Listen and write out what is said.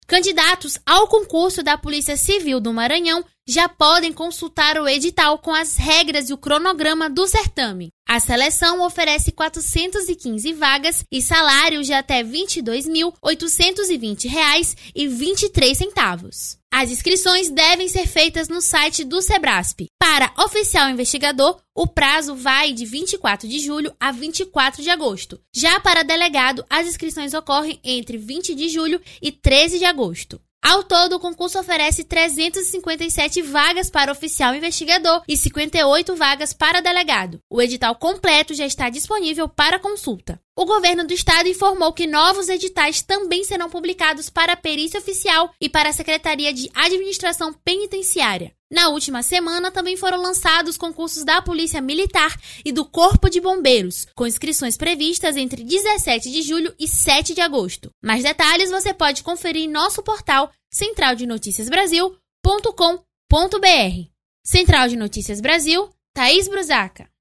Candidatos ao concurso da Polícia Civil do Maranhão já podem consultar o edital com as regras e o cronograma do certame. A seleção oferece 415 vagas e salários de até R$ 22.820,23. As inscrições devem ser feitas no site do Sebrasp. Para oficial investigador, o prazo vai de 24 de julho a 24 de agosto. Já para delegado, as inscrições ocorrem entre 20 de julho e 13 de agosto. Ao todo, o concurso oferece 357 vagas para oficial investigador e 58 vagas para delegado. O edital completo já está disponível para consulta. O governo do estado informou que novos editais também serão publicados para a perícia oficial e para a Secretaria de Administração Penitenciária. Na última semana, também foram lançados concursos da Polícia Militar e do Corpo de Bombeiros, com inscrições previstas entre 17 de julho e 7 de agosto. Mais detalhes você pode conferir em nosso portal centraldenoticiasbrasil.com.br. Central de Notícias Brasil, Thaís Brusaca.